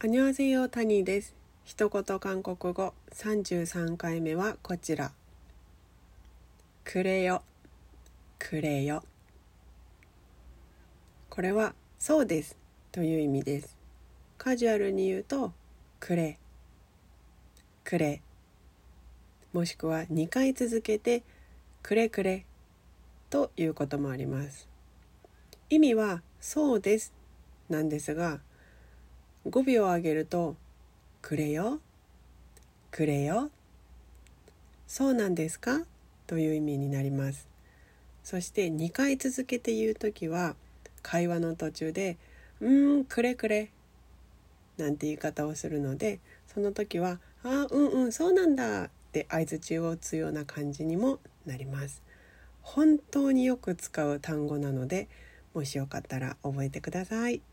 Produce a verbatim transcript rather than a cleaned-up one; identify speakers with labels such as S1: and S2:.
S1: こんにちは、タニーです。一言韓国語さんじゅうさんかいめはこちら。くれよ、くれよ。これはそうですという意味です。カジュアルに言うと、くれ、くれ。もしくはにかい続けて、くれくれということもあります。意味はそうですなんですが、語尾を上げると、くれよ、くれよ、そうなんですかという意味になります。そしてにかい続けて言うときは、会話の途中でうーんくれくれなんて言い方をするので、その時はあうんうんそうなんだって相槌を打つような感じにもなります。本当によく使う単語なので、もしよかったら覚えてください。